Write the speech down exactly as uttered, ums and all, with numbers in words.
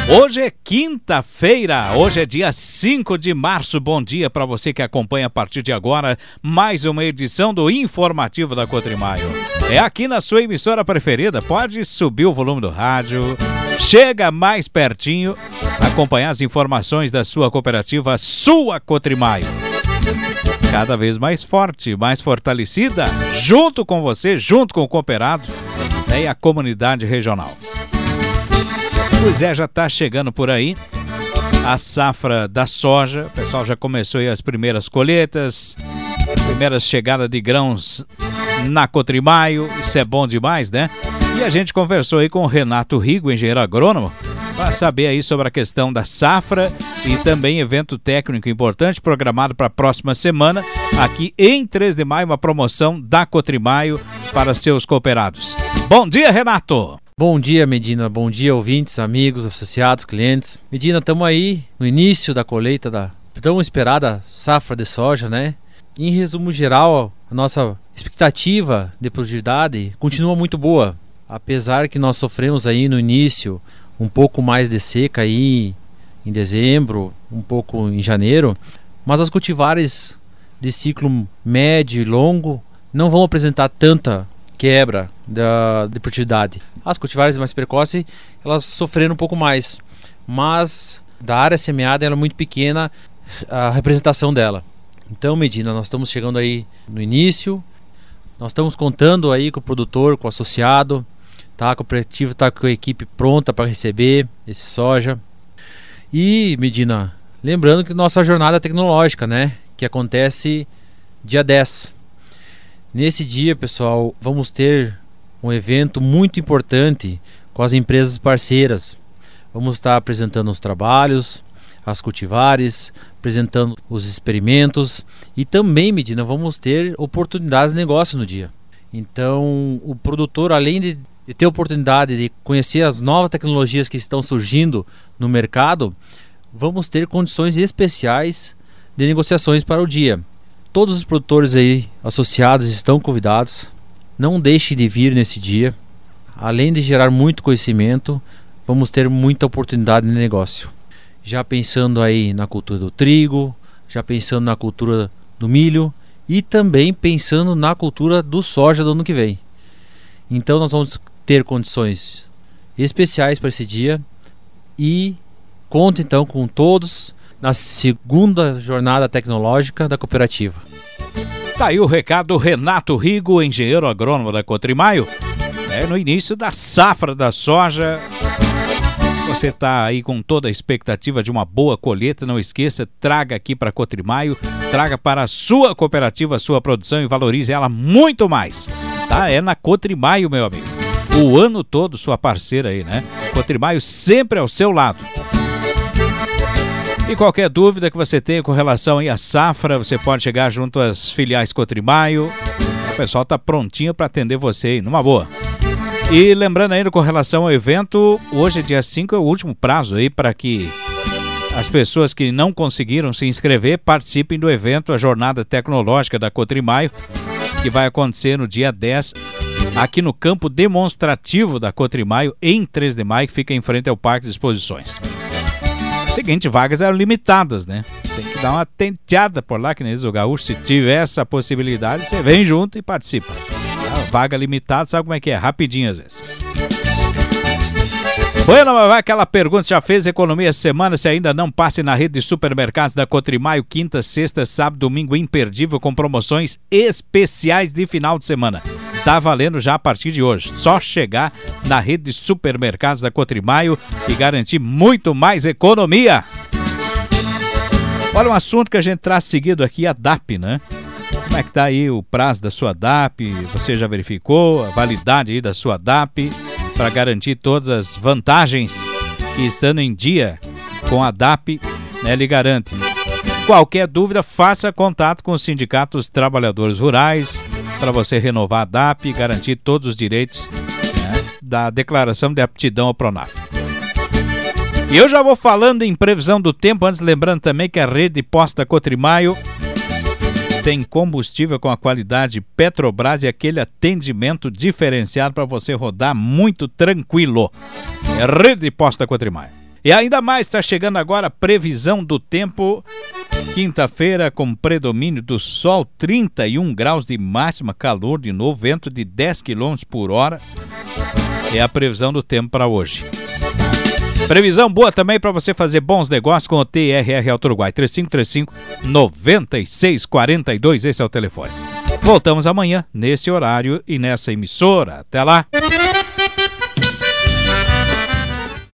Hoje é quinta-feira, hoje é dia cinco de março. Bom dia para você que acompanha a partir de agora mais uma edição do Informativo da Cotrimaio. É aqui na sua emissora preferida, pode subir o volume do rádio, chega mais pertinho, acompanhar as informações da sua cooperativa, sua Cotrimaio. Cada vez mais forte, mais fortalecida, junto com você, junto com o cooperado, né, e a comunidade regional. Pois é, já está chegando por aí a safra da soja. O pessoal já começou aí as primeiras colheitas, primeiras chegadas de grãos na Cotrimaio. Isso é bom demais, né? E a gente conversou aí com o Renato Rigo, engenheiro agrônomo, para saber aí sobre a questão da safra e também evento técnico importante programado para a próxima semana, aqui em três de maio, uma promoção da Cotrimaio para seus cooperados. Bom dia, Renato! Bom dia, Medina. Bom dia, ouvintes, amigos, associados, clientes. Medina, estamos aí no início da colheita da tão esperada safra de soja, né? Em resumo geral, a nossa expectativa de produtividade continua muito boa. Apesar que nós sofremos aí no início um pouco mais de seca aí em dezembro, um pouco em janeiro, mas as cultivares de ciclo médio e longo não vão apresentar tanta quebra da de produtividade. As cultivares mais precoces, elas sofreram um pouco mais, mas da área semeada ela é muito pequena a representação dela. Então, Medina, nós estamos chegando aí no início, nós estamos contando aí com o produtor, com o associado, tá? A cooperativa está com a equipe pronta para receber esse soja. E, Medina, lembrando que nossa jornada tecnológica, né, que acontece dia dez. Nesse dia, pessoal, vamos ter um evento muito importante com as empresas parceiras. Vamos estar apresentando os trabalhos, as cultivares, apresentando os experimentos e também, Medina, vamos ter oportunidades de negócio no dia. Então, o produtor, além de, de ter oportunidade de conhecer as novas tecnologias que estão surgindo no mercado, vamos ter condições especiais de negociações para o dia. Todos os produtores aí associados estão convidados. Não deixe de vir nesse dia. Além de gerar muito conhecimento, vamos ter muita oportunidade de negócio. Já pensando aí na cultura do trigo, já pensando na cultura do milho e também pensando na cultura do soja do ano que vem. Então nós vamos ter condições especiais para esse dia e conto então com todos na segunda jornada tecnológica da cooperativa. Tá aí o recado, Renato Rigo, engenheiro agrônomo da Cotrimaio. É no início da safra da soja. Você tá aí com toda a expectativa de uma boa colheita. Não esqueça, traga aqui para a Cotrimaio, traga para a sua cooperativa a sua produção e valorize ela muito mais. Tá? É na Cotrimaio, meu amigo. O ano todo sua parceira aí, né? Cotrimaio sempre ao seu lado. E qualquer dúvida que você tenha com relação aí à safra, você pode chegar junto às filiais Cotrimaio. O pessoal tá prontinho para atender você aí, numa boa. E lembrando ainda com relação ao evento, hoje é dia cinco, é o último prazo aí para que as pessoas que não conseguiram se inscrever participem do evento, a Jornada Tecnológica da Cotrimaio, que vai acontecer no dia dez, aqui no campo demonstrativo da Cotrimaio, em três de maio, que fica em frente ao Parque de Exposições. Seguinte, vagas eram limitadas, né? Tem que dar uma tenteada por lá, que nem diz o gaúcho. Se tiver essa possibilidade, você vem junto e participa. Tá? Vaga limitada, sabe como é que é? Rapidinho às vezes. Bueno, mas vai aquela pergunta, já fez economia essa semana? Se ainda não, passe na rede de supermercados da Cotrimaio, quinta, sexta, sábado, domingo, imperdível, com promoções especiais de final de semana. Tá valendo já a partir de hoje. Só chegar na rede de supermercados da Cotrimaio e garantir muito mais economia. Olha um assunto que a gente traz seguido aqui, a D A P, né? Como é que tá aí o prazo da sua D A P? Você já verificou a validade aí da sua D A P para garantir todas as vantagens que, estando em dia com a D A P, né, lhe garante. Qualquer dúvida, faça contato com os sindicatos trabalhadores rurais para você renovar a D A P e garantir todos os direitos, né, da declaração de aptidão ao Pronaf. E eu já vou falando em previsão do tempo, antes lembrando também que a rede de postos da Cotrimaio tem combustível com a qualidade Petrobras e aquele atendimento diferenciado para você rodar muito tranquilo. É rede de postos da Cotrimaio. E ainda mais, está chegando agora a previsão do tempo. Quinta-feira com predomínio do sol, trinta e um graus de máxima, calor de novo, vento de dez quilômetros por hora. É a previsão do tempo para hoje. Previsão boa também para você fazer bons negócios com o T R R Auto Uruguai. três cinco três cinco, nove seis quatro dois, esse é o telefone. Voltamos amanhã, nesse horário e nessa emissora. Até lá!